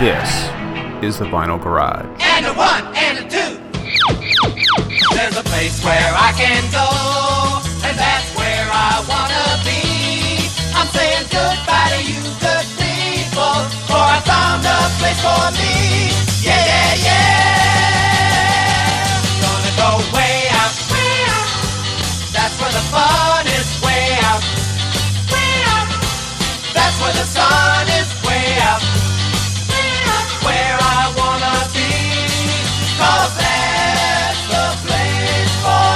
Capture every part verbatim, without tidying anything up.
This is the Vinyl Garage. And a one and a two. There's a place where I can go, and that's where I wanna be. I'm saying goodbye to you good people, for I found a place for me. Yeah, yeah, yeah. Gonna go way out, way out. That's where the fun is, way out, way out. That's where the sun is, way out, way out. Where I wanna be, 'cause that's the place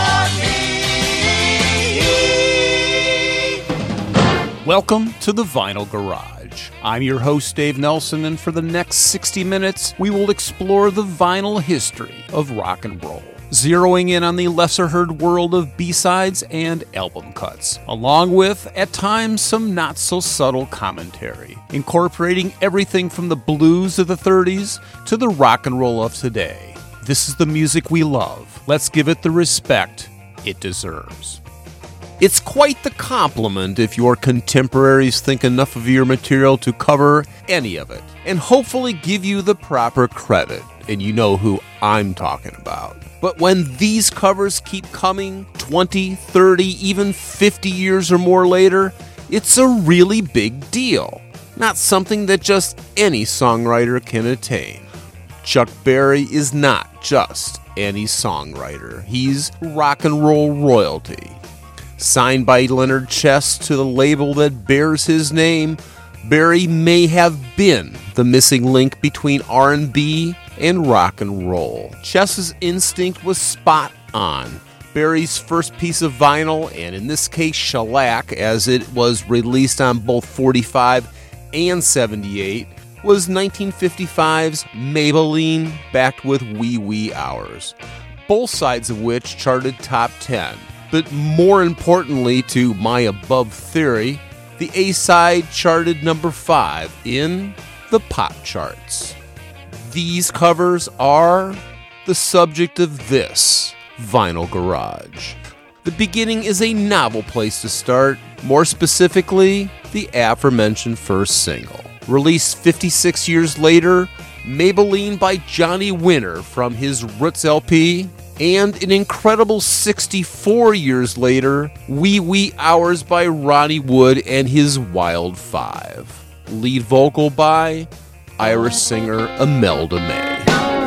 for me. Welcome to the Vinyl Garage. I'm your host, Dave Nelson, and for the next sixty minutes, we will explore the vinyl history of rock and roll, zeroing in on the lesser-heard world of B-sides and album cuts, along with, at times, some not-so-subtle commentary, incorporating everything from the blues of the thirties to the rock and roll of today. This is the music we love. Let's give it the respect it deserves. It's quite the compliment if your contemporaries think enough of your material to cover any of it, and hopefully give you the proper credit, and you know who I'm talking about. But when these covers keep coming twenty, thirty, even fifty years or more later, it's a really big deal. Not something that just any songwriter can attain. Chuck Berry is not just any songwriter. He's rock and roll royalty. Signed by Leonard Chess to the label that bears his name, Berry may have been the missing link between R and B and rock and roll. Chess's instinct was spot on. Berry's first piece of vinyl, and in this case shellac, as it was released on both forty-five and seventy-eight, was nineteen fifty-five's Maybelline, backed with Wee Wee Hours, both sides of which charted top ten. But more importantly to my above theory, the A-side charted number five in the pop charts. These covers are the subject of this Vinyl Garage. The beginning is a novel place to start, more specifically, the aforementioned first single. Released fifty-six years later, Maybelline by Johnny Winter from his Roots L P, and an incredible sixty-four years later, Wee Wee Hours by Ronnie Wood and his Wild Five. Lead vocal by Irish singer Imelda May.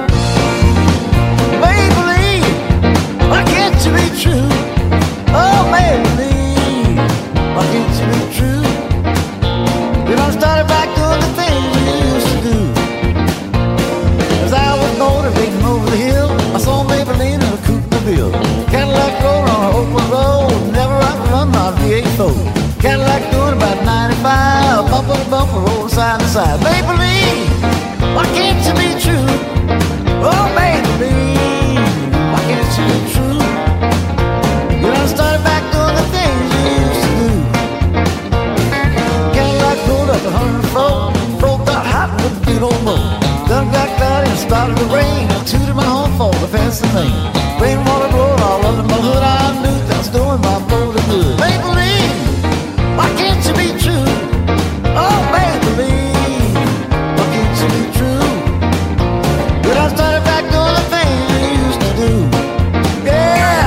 Maybelline, why can't you be true? Oh, Maybelline, why can't you be true? You don't start back doing the things you used to do. As I was motivating over the hill, I saw Maybelline in a coupe de ville. Cadillac rolled on an open road, never outrun my V eight Ford. Cadillac doing about ninety-five, bumper to bumper, rolling side to side. Maybelline, why can't you be true? Oh, Maybelline, why can't you be true? You done started back doing the things you used to do. Cadillac pulled up at one hundred four, broke got hot with a big old motor. Done got cloudy and started to rain. I tooted my home for the fancy thing. Rainwater blowing all under my hood. I knew that I was doing my motor good. Maybelline, why can't you be true? Oh, Maybelline, why can't you be true? But I started back doing the things you used to do. Yeah.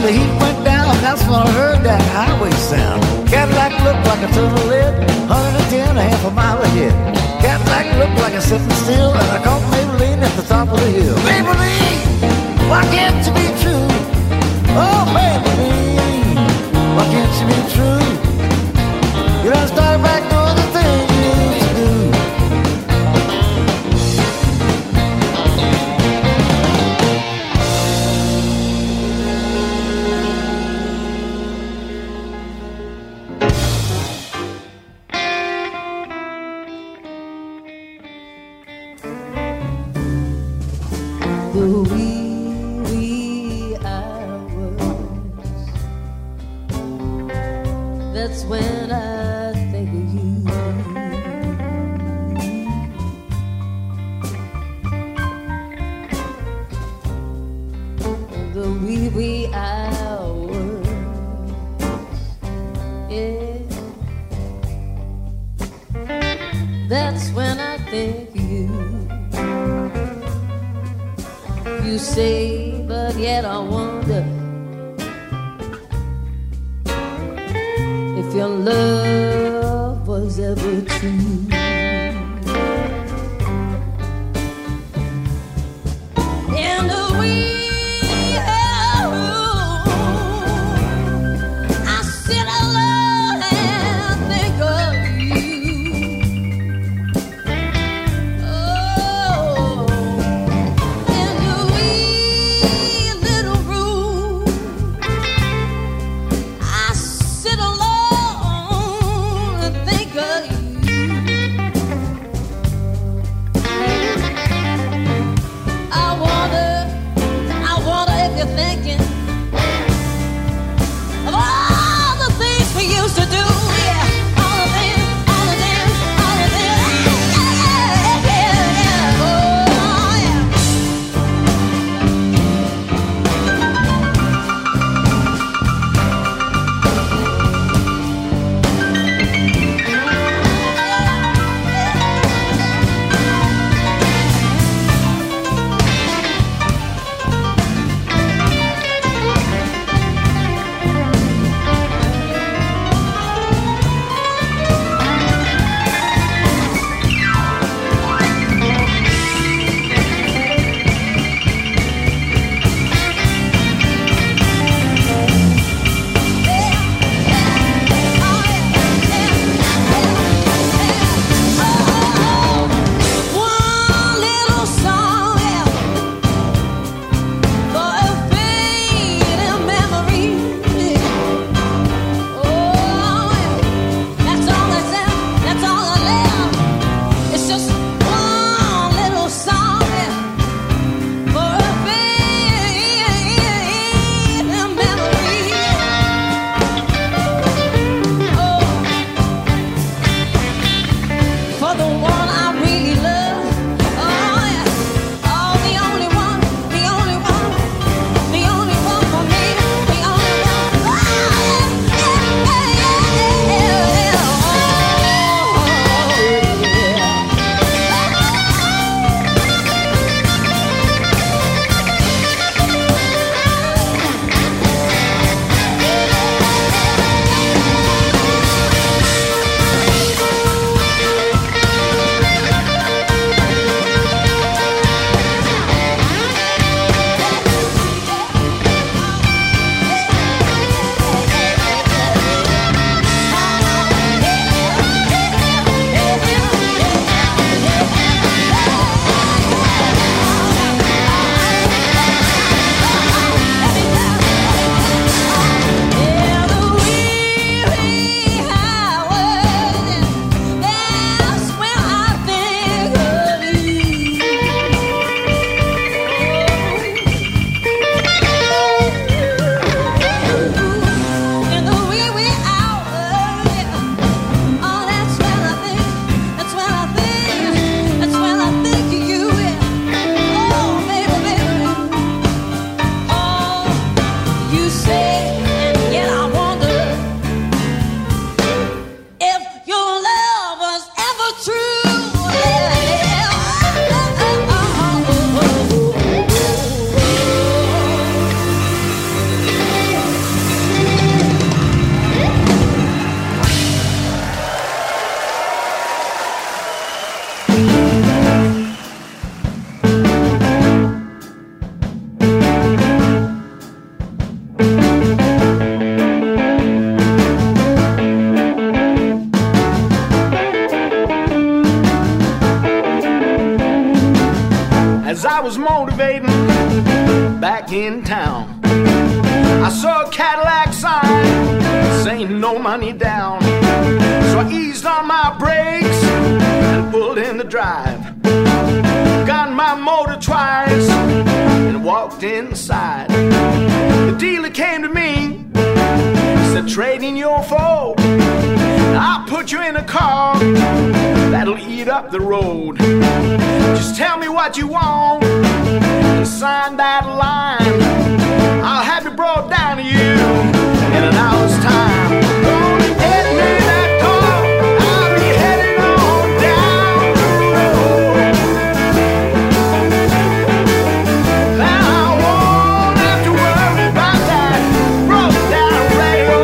That's when I heard that highway sound. Cadillac looked like a turtle lid, one hundred ten, a half a mile ahead. Cadillac looked like a sitting still, and I caught Maybelline at the top of the hill. Maybelline, why can't you be true? Oh, Maybelline, why can't you be true? You done started back doing the thing you used to do. The wee, wee hours, that's when I think of you. The wee, wee hours, yeah, that's when I think of you. You say, but yet I wonder if your love was ever true. In the wee room, I sit alone and think of you. Oh, in the wee little room, I sit alone and think of you. as I was motivating back in town, I saw a Cadillac sign saying no money down. So I eased on my brakes and pulled in the drive, got in my motor twice and walked inside. The dealer came to me, said, trade in your Ford, I'll put you in a car that'll eat up the road. Just tell me what you want and sign that line. I'll have it brought down to you in an hour's time. Gonna get me that car, I'll be heading on down the road. And I won't have to worry about that broke down radio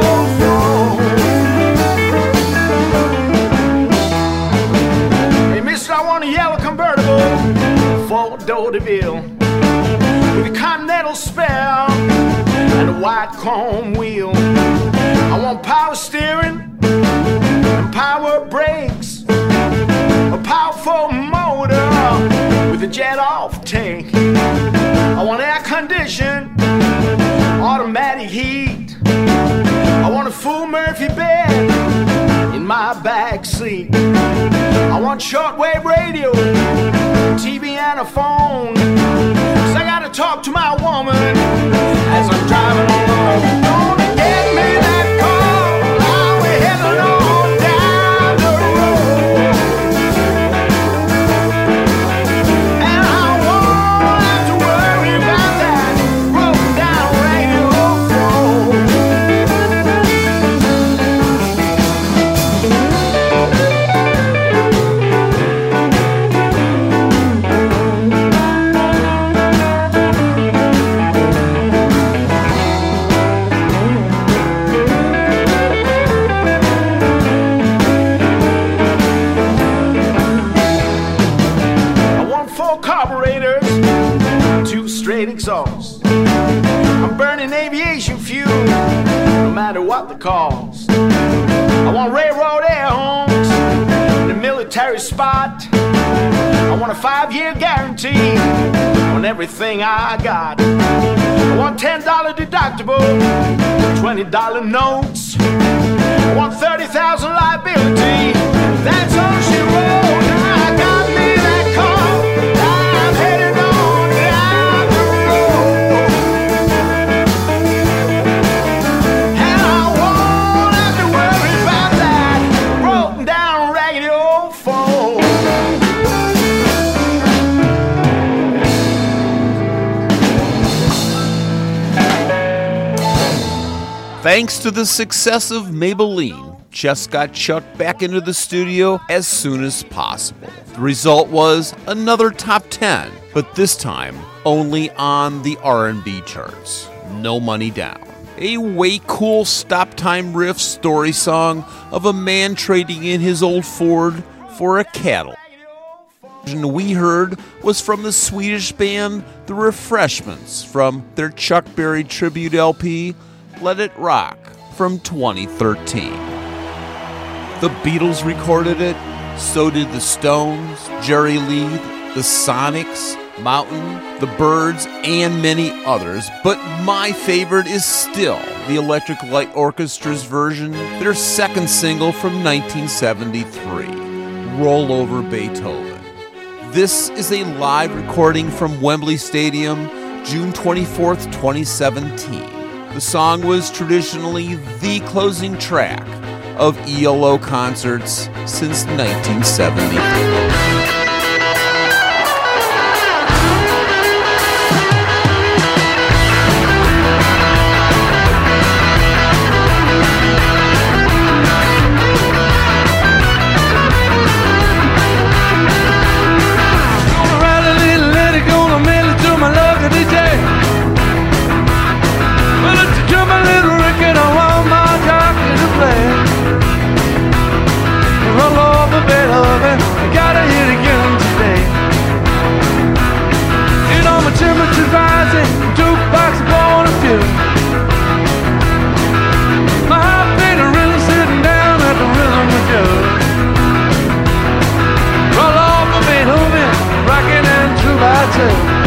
phone. Hey mister, I want a yellow convertible, four-door DeVille, with a Continental spare and a white chrome wheel. I want power steering and power brakes, a powerful motor with a jet off tank. I want air condition, automatic heat. I want a full Murphy bed in my back seat. I want shortwave radio, T V and a phone, 'cause I gotta talk to my woman as I'm driving along. Gonna get me that car, I'll be heading on down the road. And I won't have to worry about that broken down radio phone. Carburetors, two straight exhausts. I'm burning aviation fuel, no matter what the cost. I want railroad air horns in a military spot. I want a five-year guarantee on everything I got. I want ten dollar deductible, twenty dollar notes. I want thirty thousand liability, that's all she wrote. I got me that car, I'm headed on down the road. And I won't have to worry about that broken down radio phone. Thanks to the success of Maybelline, Chess got Chuck back into the studio as soon as possible. The result was another top ten, but this time only on the R and B charts. No Money Down. A way cool stop-time riff story song of a man trading in his old Ford for a Cadillac. The version we heard was from the Swedish band The Refreshments from their Chuck Berry tribute L P, Let It Rock, from twenty thirteen. The Beatles recorded it, so did the Stones, Jerry Lee, the Sonics, Mountain, the Byrds, and many others, but my favorite is still the Electric Light Orchestra's version, their second single from nineteen seventy-three, Roll Over Beethoven. This is a live recording from Wembley Stadium, June twenty-fourth, twenty seventeen. The song was traditionally the closing track of E L O concerts since nineteen seventy-three. Roll off of Beethoven, rocking and true by two.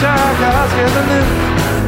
child, got scared to live.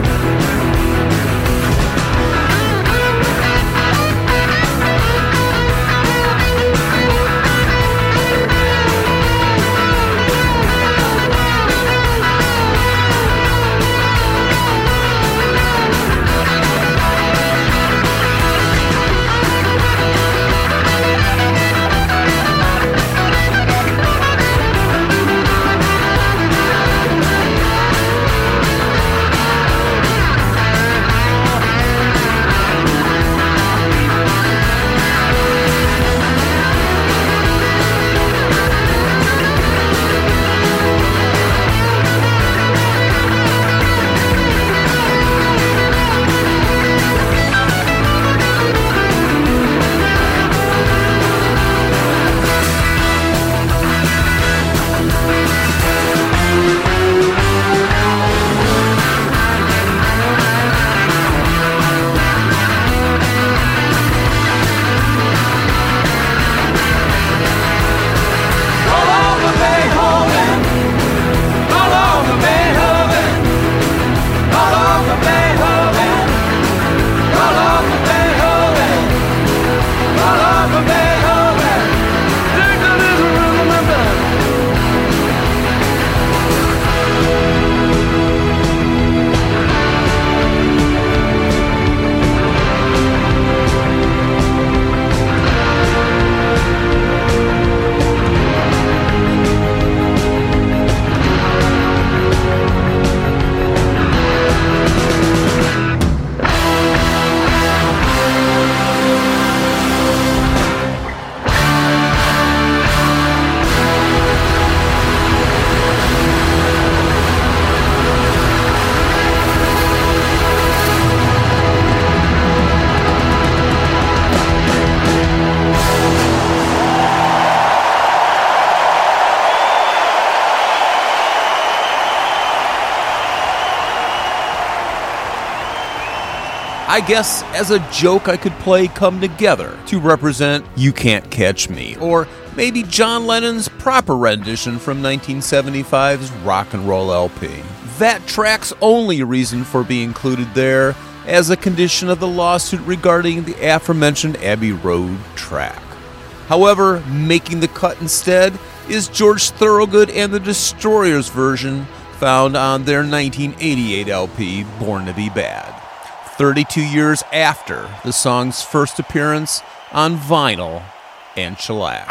I guess as a joke I could play Come Together to represent You Can't Catch Me, or maybe John Lennon's proper rendition from nineteen seventy-five's Rock and Roll L P. That track's only reason for being included there as a condition of the lawsuit regarding the aforementioned Abbey Road track. However, making the cut instead is George Thorogood and the Destroyers version found on their nineteen eighty-eight L P Born to Be Bad, thirty-two years after the song's first appearance on vinyl and shellac.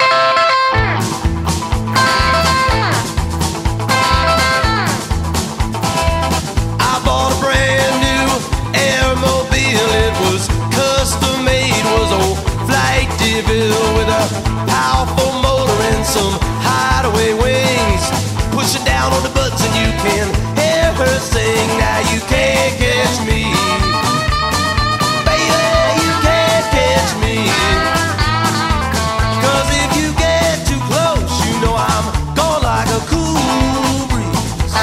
I bought a brand new Airmobile. It was custom made, was old Flight DeVille with a powerful motor and some hideaway wings. Push it down on the buttons and you can hear her sing. Now you can't catch me, baby, you can't catch me. Cause if you get too close, you know I'm gone like a cool breeze.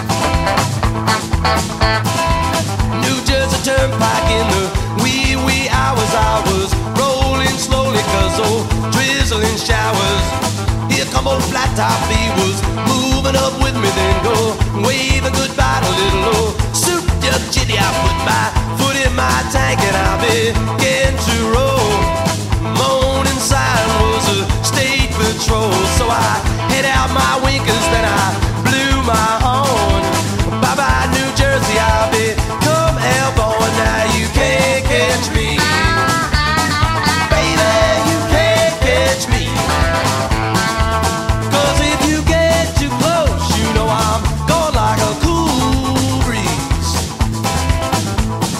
New Jersey Turnpike in the wee wee hours, I was rolling slowly cause old drizzling showers. Here come old flat top, he was moving up with me, then go waving goodbye to little old soup duck chitty. I put my foot in my tank and I began to roll. Morning sign was a state patrol, so I hit out my winkers, then I blew my horn. Bye bye New Jersey, I'll become airborne. Now you can't catch me, baby, you can't catch me. Cause if you get too close, you know I'm gone like a cool breeze.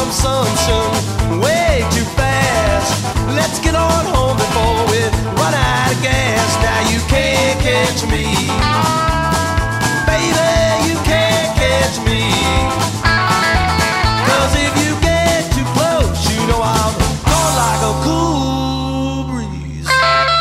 consumption way too fast. Let's get on home before we run out of gas. Now you can't catch me, baby, you can't catch me. Cause if you get too close, you know I'm gone like a cool breeze.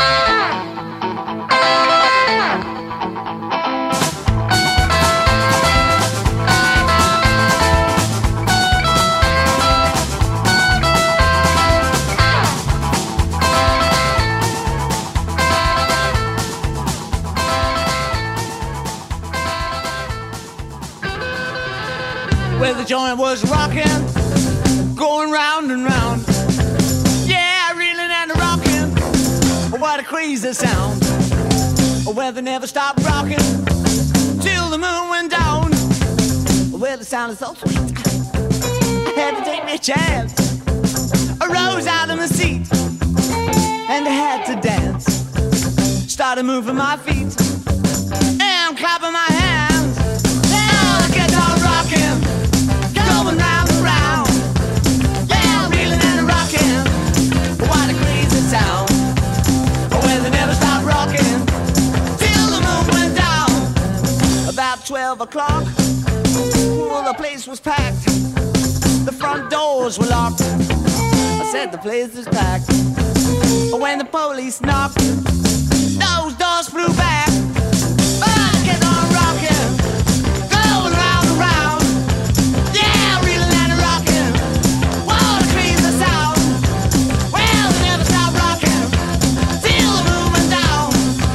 Where the joint was rocking, going round and round. Yeah, reeling and rocking. What a crazy sound. Where they never stopped rocking till the moon went down. Well, the sound is so sweet, I had to take me a chance. I rose out of my seat and I had to dance. Started moving my feet and clapping my hands. Now the guitar rocking, going round and round. Yeah, reeling and rocking. What a crazy sound. Well, they never stopped rocking till the moon went down. About twelve o'clock, well, the place was packed. The front doors were locked. I said the place is packed. When the police knocked, those doors flew back. Oh, get on rocking, going round and round. Yeah, reeling and rocking. What a crazy sound. Well, they never stopped rocking till the moon went down.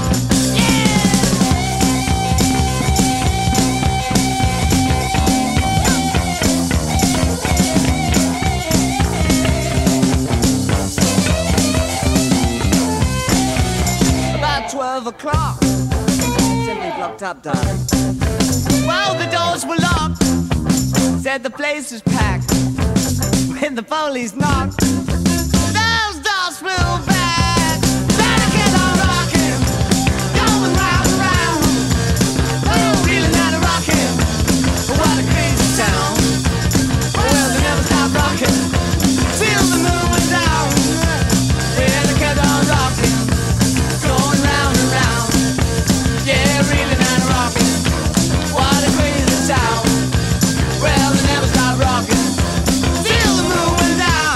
About twelve o'clock, simply blocked up time. Well, the doors were locked. Said the place was packed. When the police knocked, those doors flew back. Better get on rocking, going round and round. Oh, reeling and rocking. What a crazy sound. Well, they never stopped rocking till the moon went down. Better get on rocking, going round and round. Yeah, reeling and rocking. What a crazy sound. Well, they never stopped rocking till the moon went down.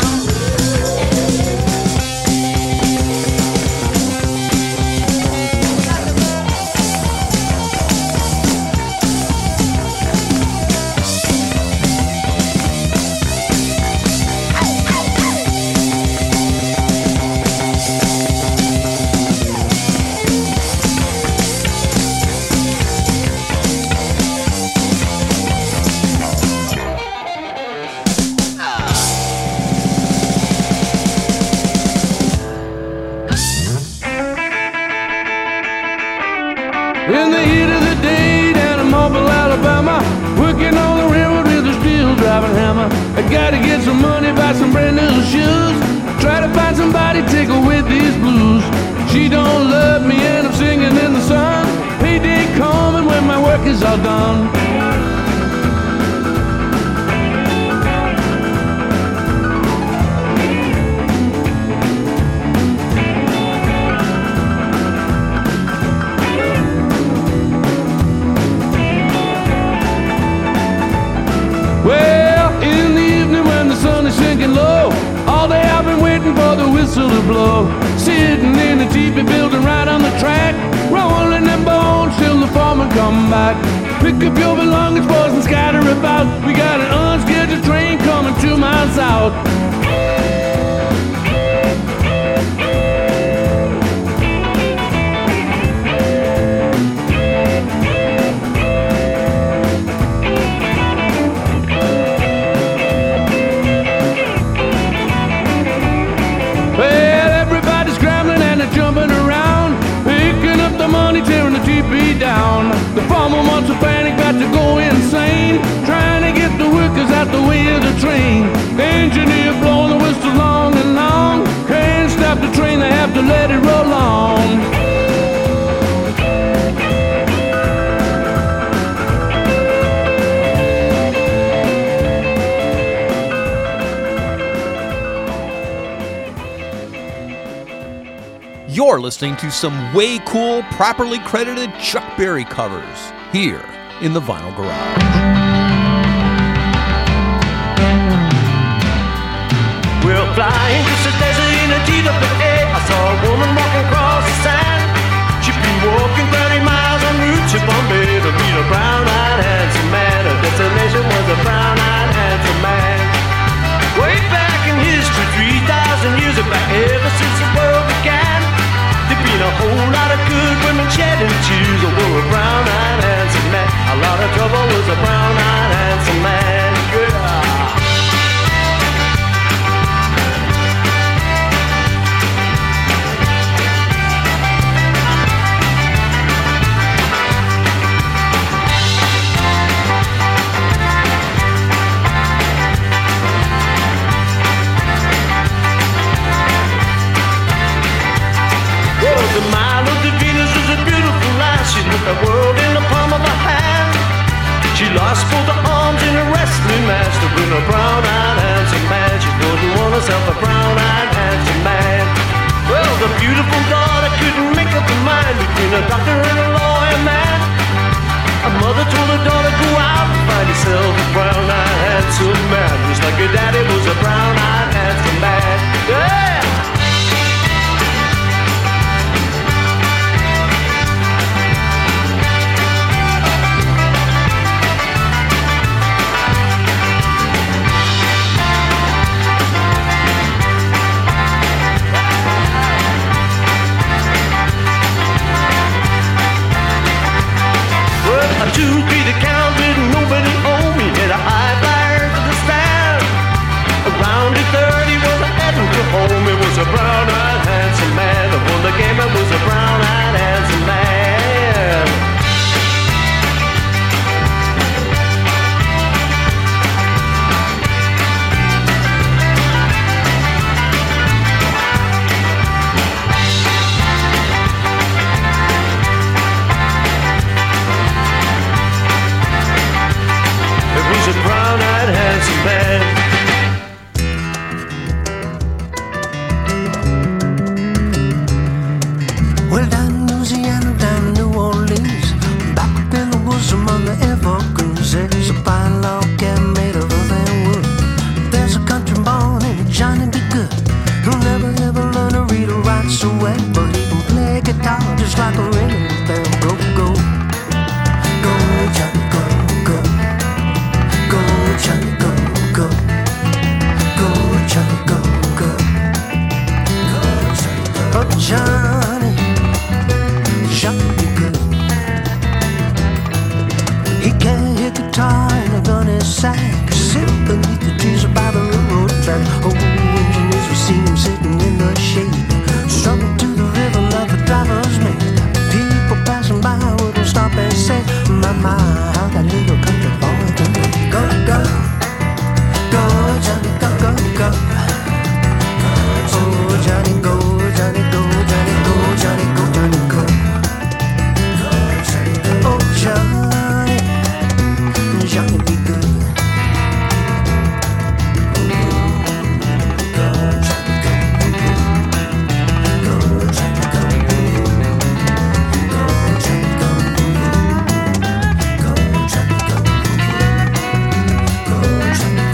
In the heat of the day down in Mobile, Alabama, working on the railroad with a steel driving hammer. I gotta get some money, buy some brand new shoes, try to find somebody take away these blues. She don't love me and I'm singing in the sun. Payday coming when my work is all done. Well, in the evening when the sun is sinking low, all day I've been waiting for the whistle to blow. Sitting in a teepee building right on the track, rolling them bones till the foreman come back. Pick up your belongings, boys, and scatter about. We got an unscheduled train coming two miles out. Well, everybody's scrambling and they're jumping around, picking up the money, tearing the teepee down. The farmer wants a panic, about to go insane, trying to get the workers out the way of the train. The engineer blowing the whistle long and long, can't stop the train, they have to let it roll on. You're listening to some way cool, properly credited Chuck Berry covers here in the Vinyl Garage. We're flying across the desert in a T W A. I saw a woman walking across the sand. She'd been walking thirty miles en route to Bombay to meet a brown-eyed handsome man. Her destination was a brown-eyed handsome man. Way back in history, three thousand years back, ever since the world began, there'd been a whole lot of good women shedding tears over a brown-eyed handsome man. A lot of trouble was a brown-eyed handsome man. Yeah. The mind of the Venus is a beautiful life. She put the world in the palm of her hand. She lost both her arms in a wrestling match to win a brown-eyed handsome man. She wouldn't want herself a brown-eyed handsome man. Well, the beautiful daughter couldn't make up her mind between a doctor and a lawyer man. A mother told her daughter, go out and find yourself a brown-eyed handsome man, just like her daddy was a brown-eyed handsome man. Yeah! Two feet of count with nobody on me. Hit a high flyer to the stand. Around the thirty was a heading to home. It was a brown-eyed handsome man. The one that came up was a brown-eyed handsome man. A brown-eyed handsome man. Well, down in Louisiana, down in New Orleans, back up in the woods among the evergreens, there's a pine log cabin made of earth and wood. There's a country boy named Johnny B. Good, who'll never ever learn to read or write so well, but he can play guitar just like a rhythm band. Go, go, go, Johnny, go, go. Go, Johnny, go, go. Go, Johnny, go, go. Go, Johnny, go. Oh, Johnny, Johnny be good. He can't hit guitar and a gun is sack. Sit beneath the trees by the railroad track. Oh, engineers will see him sitting in the shade, strumming to the rhythm of the driver's mate. People passing by wouldn't stop and say, my, my, how that little country boy can play. Go, go, go, Johnny, go, go, go. Oh, Johnny, go, Johnny, go, Johnny, go, Johnny, go, Johnny, go. Oh, Johnny, Johnny be good. Go, Johnny, go. Go, Johnny, go. Go, Johnny, go. Go, Johnny, go. Go, Johnny,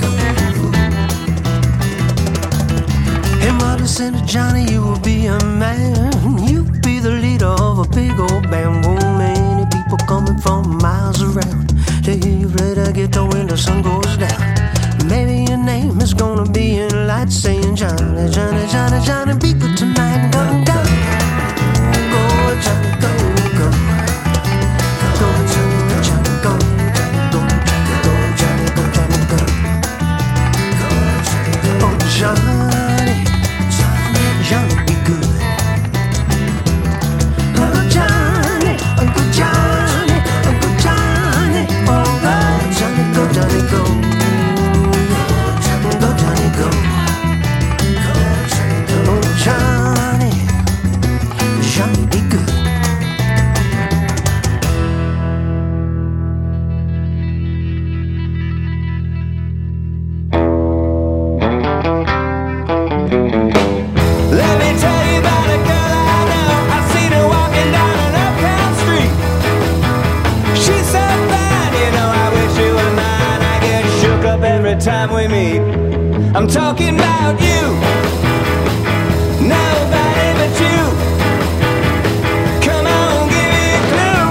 go. Hey, mother said to Johnny, you will be a man. You be the leader of a big old band. Won't many people coming from miles around to hear you play the guitar when the sun goes down. Maybe your name is gonna be in lights saying Johnny, Johnny, Johnny, Johnny, be good tonight. Go, go, go, Johnny, go, go. Go, Johnny, Johnny, go, Johnny, go, Johnny, go, Johnny, go, Johnny, go. Oh, Johnny, Johnny, Johnny, be good. Oh, Johnny, Uncle Johnny, Uncle Johnny, oh, Johnny, go, Johnny, go. Go, Johnny, go. Oh, Johnny, Johnny, be good. babe. I'm talking about you. Nobody but you. Come on, give me a clue.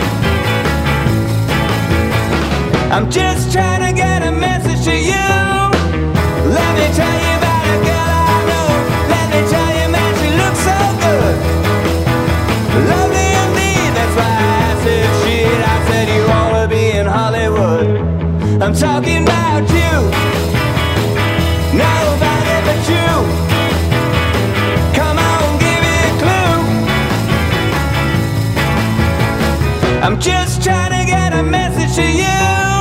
I'm just trying to get a message to you. Let me tell you about a girl I know. Let me tell you, man, she looks so good. Lovely indeed, that's why I said shit. I said you ought to be in Hollywood. I'm talking about you. Nobody but you. Come on, give me a clue. I'm just trying to get a message to you.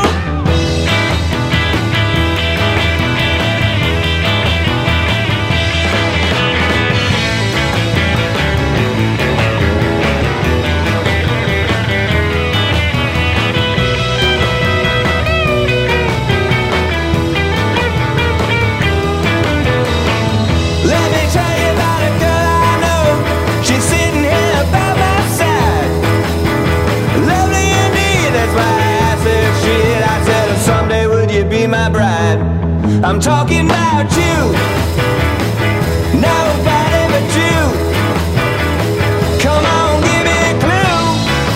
My bride, I'm talking about you. Nobody but you. Come on, give me a clue.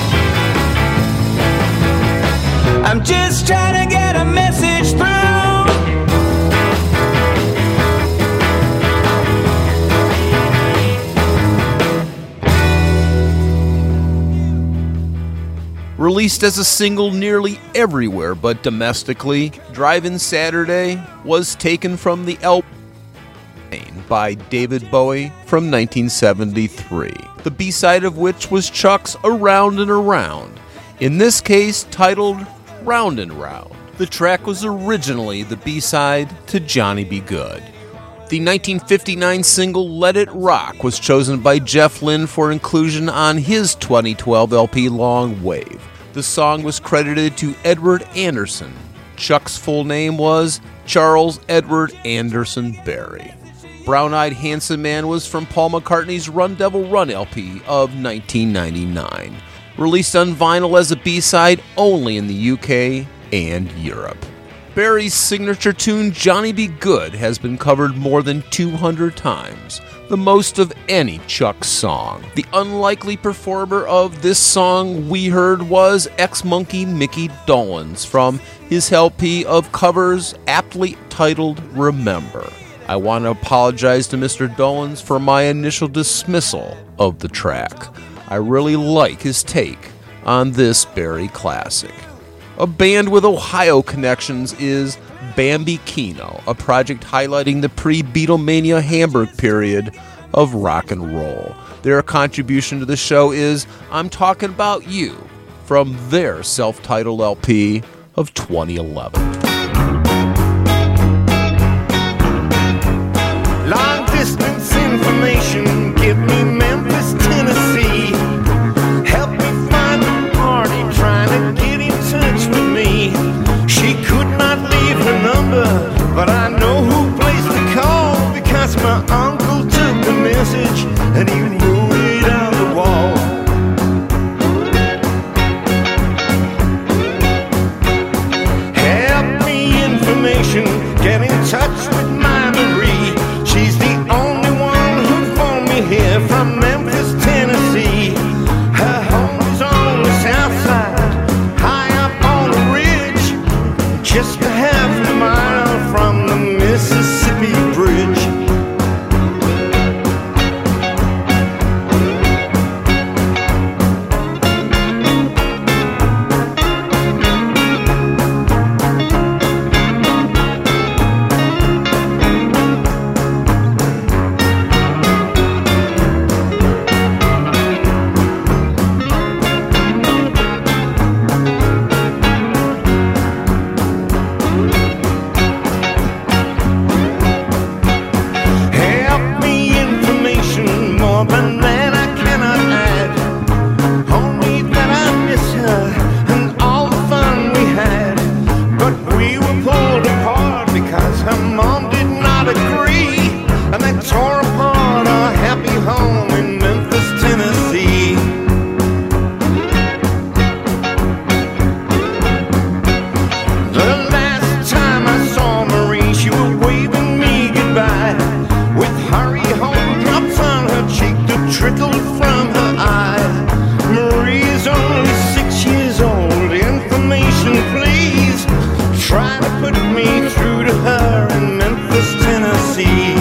I'm just trying to get a message through. Released as a single nearly everywhere but domestically, Drive-In Saturday was taken from the L P by David Bowie from nineteen seventy-three, the B-side of which was Chuck's Around and Around, in this case titled Round and Round. The track was originally the B-side to Johnny B. Good. The nineteen fifty-nine single Let It Rock was chosen by Jeff Lynne for inclusion on his twenty twelve L P Long Wave. The song was credited to Edward Anderson. Chuck's full name was Charles Edward Anderson Barry. Brown-Eyed Handsome Man was from Paul McCartney's Run Devil Run L P of nineteen ninety-nine, released on vinyl as a B-side only in the U K and Europe. Barry's signature tune Johnny B. Good has been covered more than two hundred times, the most of any Chuck song. The unlikely performer of this song we heard was ex-Monkey Mickey Dolenz from his L P of covers aptly titled Remember. I want to apologize to Mister Dolenz for my initial dismissal of the track. I really like his take on this Barry classic. A band with Ohio connections is Bambi Kino, a project highlighting the pre-Beatlemania Hamburg period of rock and roll. Their contribution to the show is I'm Talking About You from their self-titled L P of twenty eleven. Long distance information, give me Memphis, Tennessee. Help me find the party trying to get in touch with me. She could not leave her number, but I know who placed the call because my uncle took the message and he wrote it on the wall. Help me information, get in touch with my Marie. She's the only one who phoned me here from Memphis, Tennessee. Her home is on the south side, high up on the ridge, just a half a mile from the Mississippi Bridge. waving me goodbye. With hurry home drops on her cheek that trickled from her eye. Marie's only six years old. Information, please. Try to put me through to her in Memphis, Tennessee.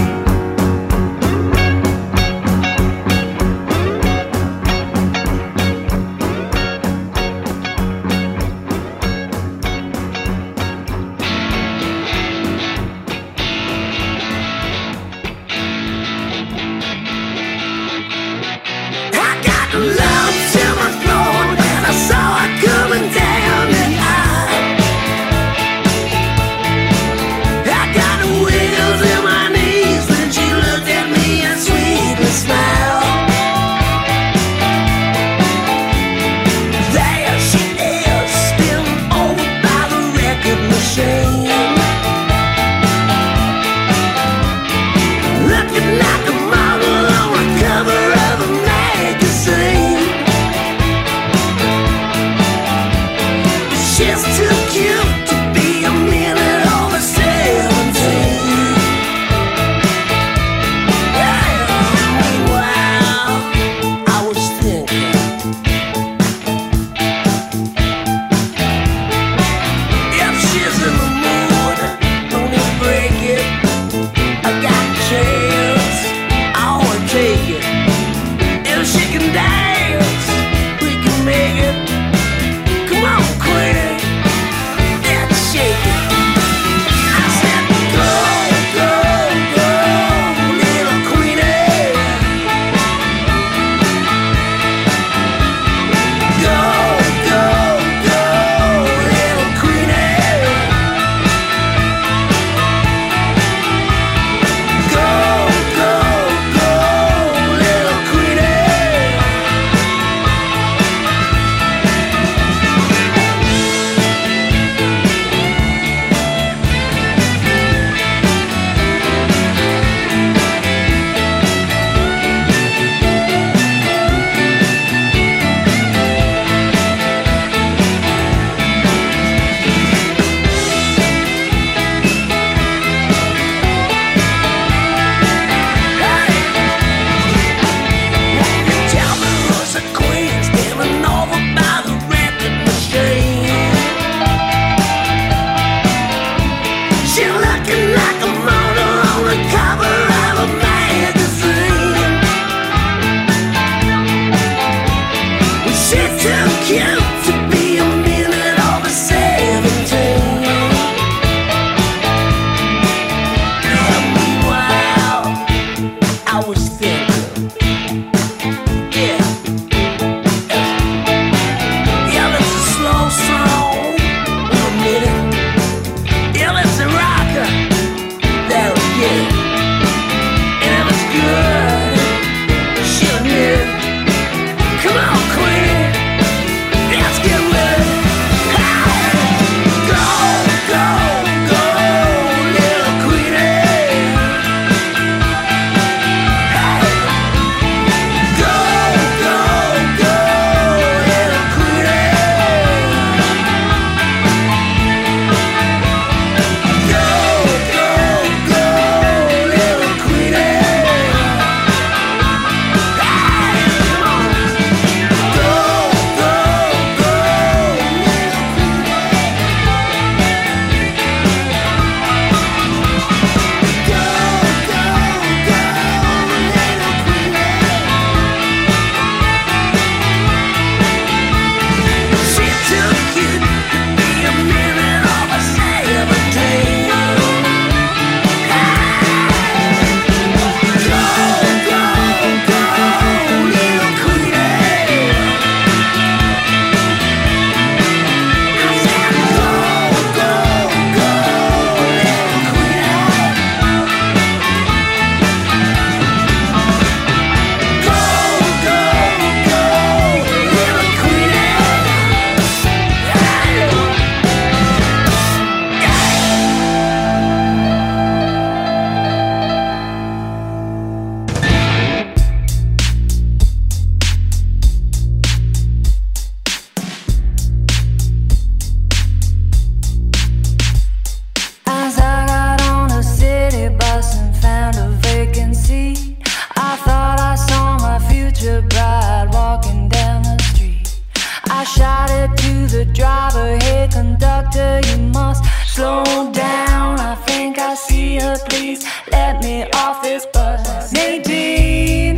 neighbor, please let me off this bus. Nadine,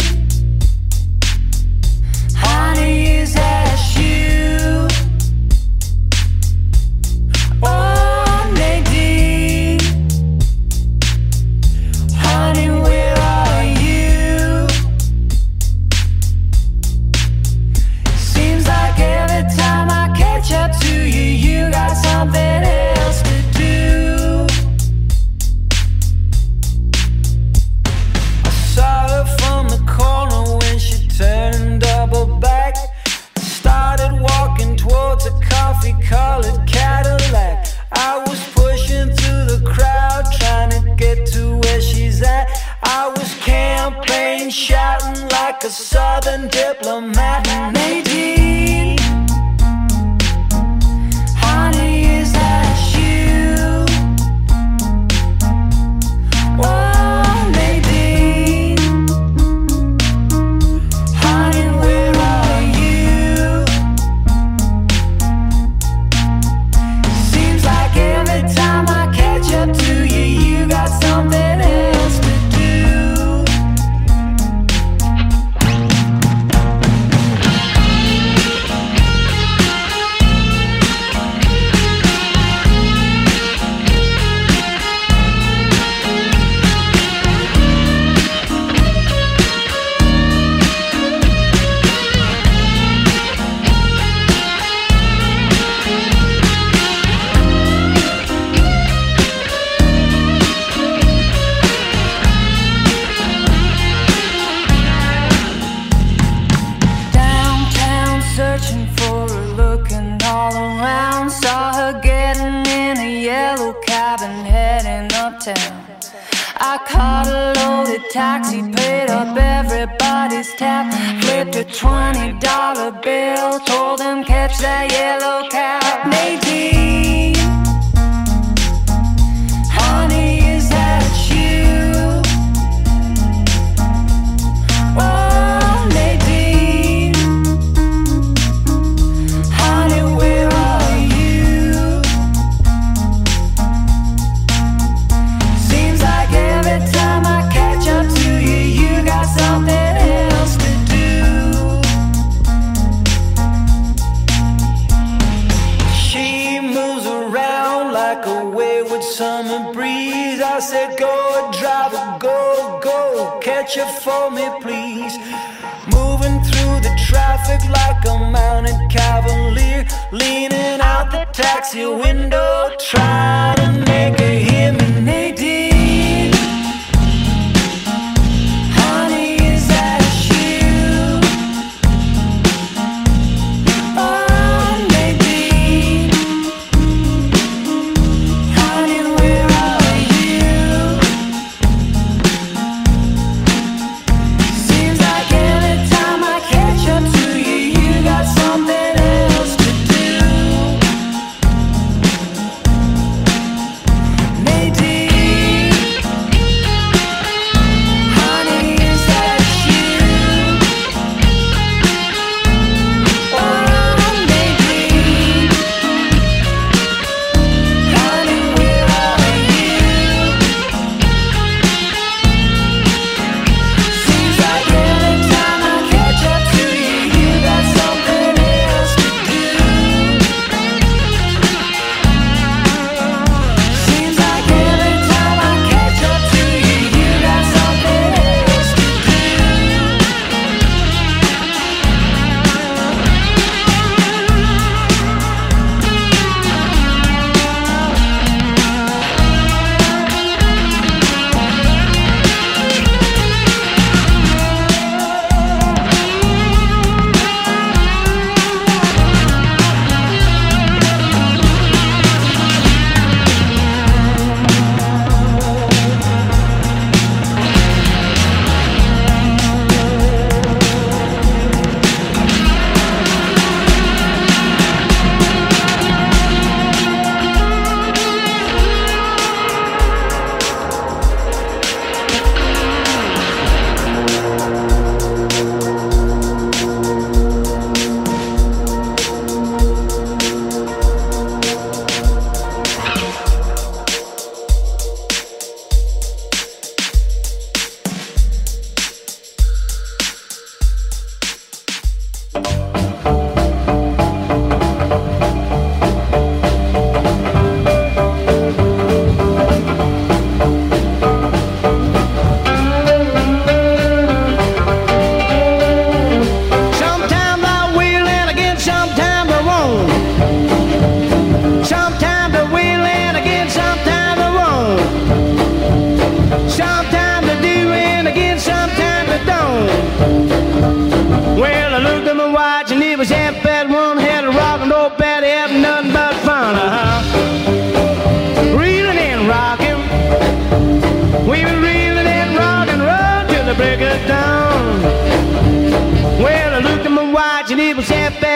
honey, is that you? Oh, Nadine, honey, where are you? Seems like every time I catch up to you, you got something else to do. I saw her from the corner when she turned double back. Started walking towards a coffee-colored Cadillac. I was pushing through the crowd, trying to get to where she's at. I was campaign shouting like a southern diplomat. Nadine, honey, is that you? Oh, Nadine, honey, where are you? Seems like every time I catch up to you, you got something else to do. Downtown searching for her, looking all around. Saw her getting in a yellow cab and heading uptown. I caught a loaded taxi, paid up everybody's tab, flipped a twenty dollar bill, told them catch that yellow cab. Nadine, honey, is that you? Oh, Nadine, honey, where are you? Seems like every time I catch up to you, you got something else to do. She moves around like a wayward summer breeze. I said, go, driver, go, go, catch it for me, please. Moving through the traffic like a mounted cavalier, leaning out the taxi window, trying to make her hear me. Nadine, honey, is that you? Oh, Nadine, honey, where are you? Seems like every time I catch up to you, you got something else to do.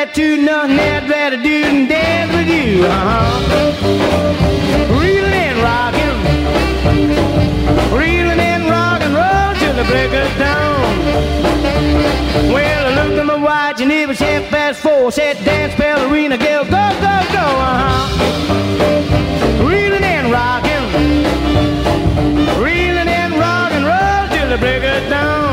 attitude, nothing I'd rather do than dance with you. Uh-huh. Reeling and rocking, reeling and rock and roll till the break of dawn. Well, I looked at my watch and it was half past four. Said, dance, ballerina, girl, go, go, go. Uh-huh. Reeling and rocking, reeling and rock and roll till the break of dawn.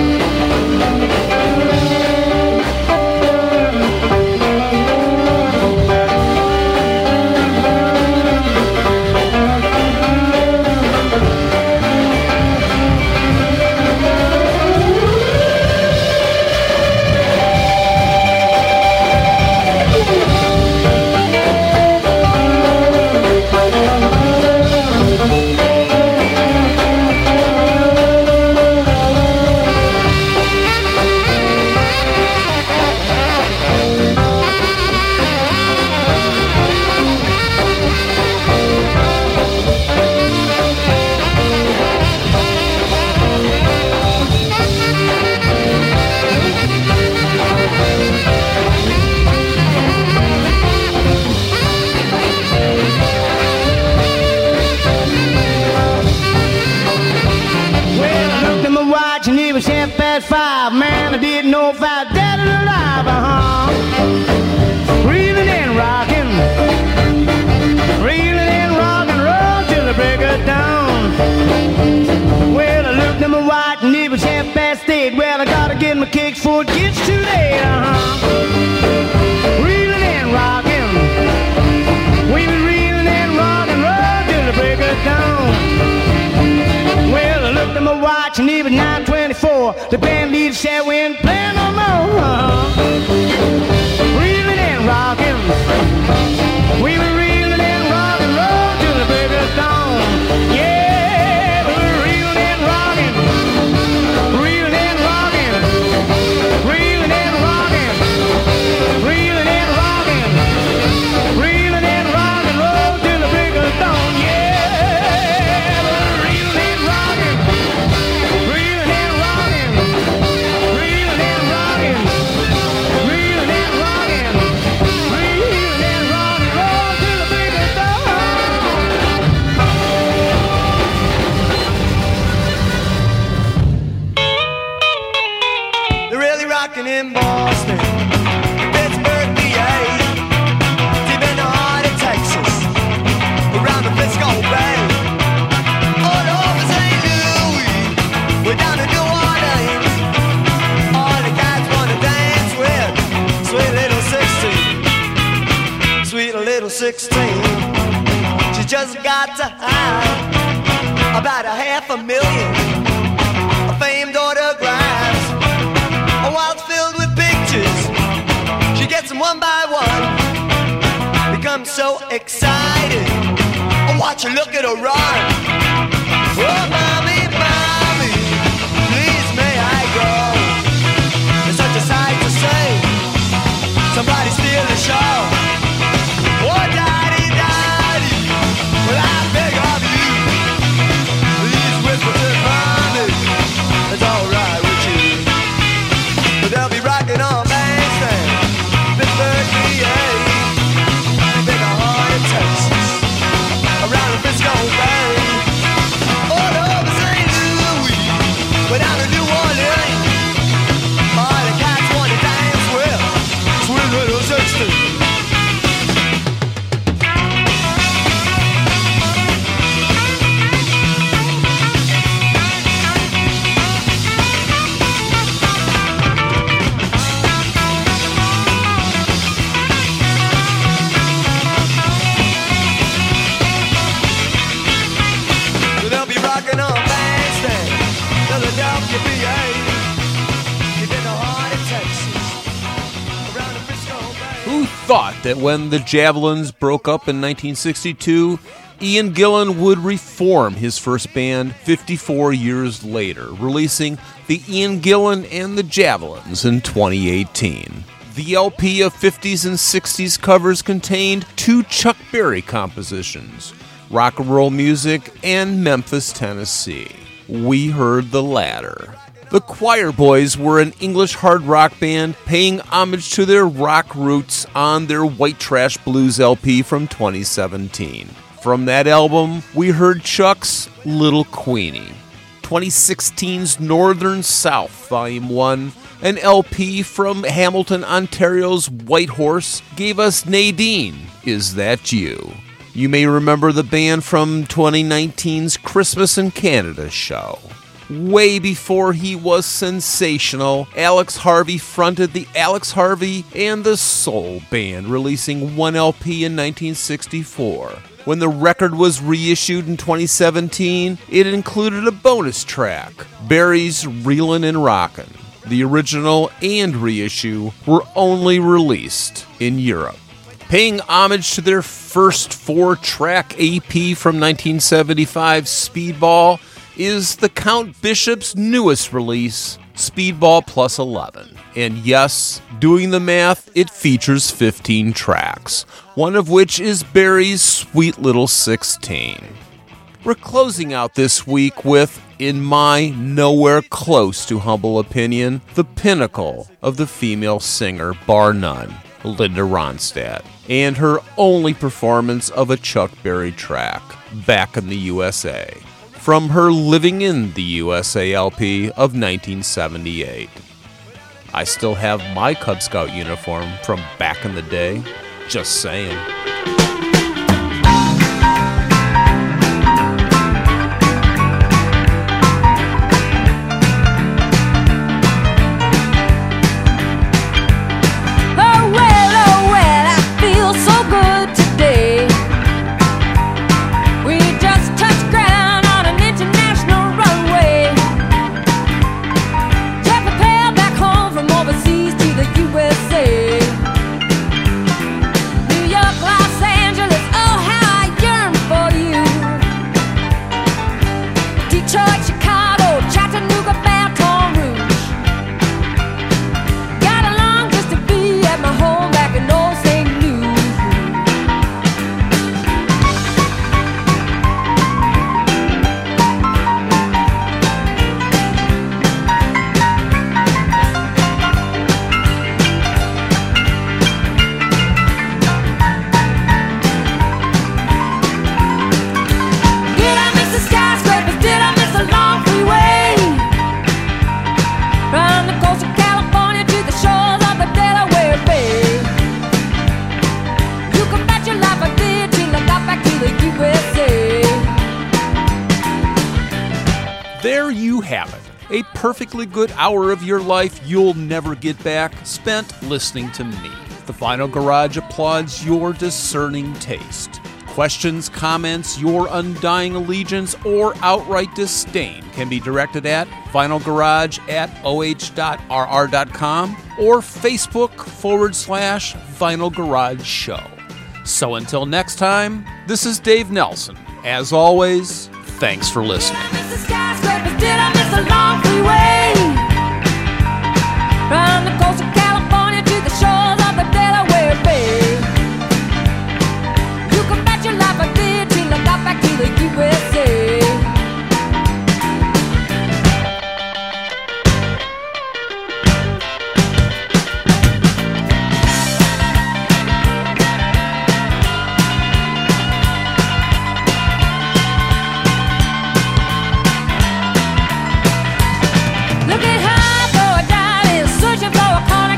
Five, man, I didn't know if I was dead or alive, uh-huh. Reeling and rocking, reeling and rock and roll till the break of dawn. Well, I looked at my watch and it was half past eight. Well, I gotta get my kicks before it gets too late, uh-huh. Reeling and rocking, we were reeling and rock and roll till the break of dawn. Well, I looked at my watch and it was nine twenty-four. The band leader said we ain't playing no more. Uh-huh. Reeling and rocking, we were reeling and rock and roll till the break of dawn. Yeah, we were reeling and rocking, reeling and rocking, reeling and rocking, reeling and rocking, reeling and rock and roll till the break of dawn. Yeah. In Boston, Pittsburgh, P A, deep in the heart of Texas, around the Frisco Bay, all over Saint Louis, we're down to New Orleans. All the guys wanna dance with sweet little sixteen, sweet little sixteen. She just got to have about a half a million of famed autographs. A wallet filled with pictures, she gets them one by one. Becomes so excited, I watch her look at her run. Oh, mommy, mommy, please may I go? It's such a sight to see, somebody steal the show. Oh, daddy, daddy, well I beg of you, please whisper to mommy, it's alright with you. They'll be rocking on Bandstand, Pittsburgh, P A, deep in the heart of Texas, around the Frisco Bay, all over Saint Louis, we're down to New Orleans. All the cats wanna dance with sweet little sixteen. Who thought that when the Javelins broke up in nineteen sixty-two, Ian Gillan would reform his first band fifty-four years later, releasing the Ian Gillan and the Javelins in twenty eighteen. The L P of fifties and sixties covers contained two Chuck Berry compositions, Rock and Roll Music and Memphis, Tennessee. We heard the latter. The Choir Boys were an English hard rock band paying homage to their rock roots on their White Trash Blues L P from twenty seventeen. From that album, we heard Chuck's Little Queenie. twenty sixteen's Northern South, Volume one, an L P from Hamilton, Ontario's White Horse, gave us Nadine, Is That You? You may remember the band from twenty nineteen's Christmas in Canada show. Way before he was sensational, Alex Harvey fronted the Alex Harvey and the Soul Band, releasing one L P in nineteen sixty-four. When the record was reissued in twenty seventeen, it included a bonus track, Barry's Reelin' and Rockin'. The original and reissue were only released in Europe. Paying homage to their first four-track A P from nineteen seventy-five, Speedball, is the Count Bishop's newest release, Speedball Plus eleven. And yes, doing the math, it features fifteen tracks, one of which is Barry's Sweet Little sixteen. We're closing out this week with, in my nowhere close to humble opinion, the pinnacle of the female singer, bar none, Linda Ronstadt, and her only performance of a Chuck Berry track, Back in the U S A, from her Living in the U S A L P of nineteen seventy-eight. I still have my Cub Scout uniform from back in the day, just saying. There you have it. A perfectly good hour of your life you'll never get back spent listening to me. The Vinyl Garage applauds your discerning taste. Questions, comments, your undying allegiance, or outright disdain can be directed at vinylgarage at oh dot r r dot com or Facebook forward slash Vinyl Garage Show. So until next time, this is Dave Nelson. As always, thanks for listening. Did I miss a long freeway? Round the coast of California to the shores of the Delaware Bay. You can bet your life I did till I got back to the U S A. Looking high for a diamond, searching for a corner.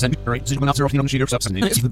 percent. Right.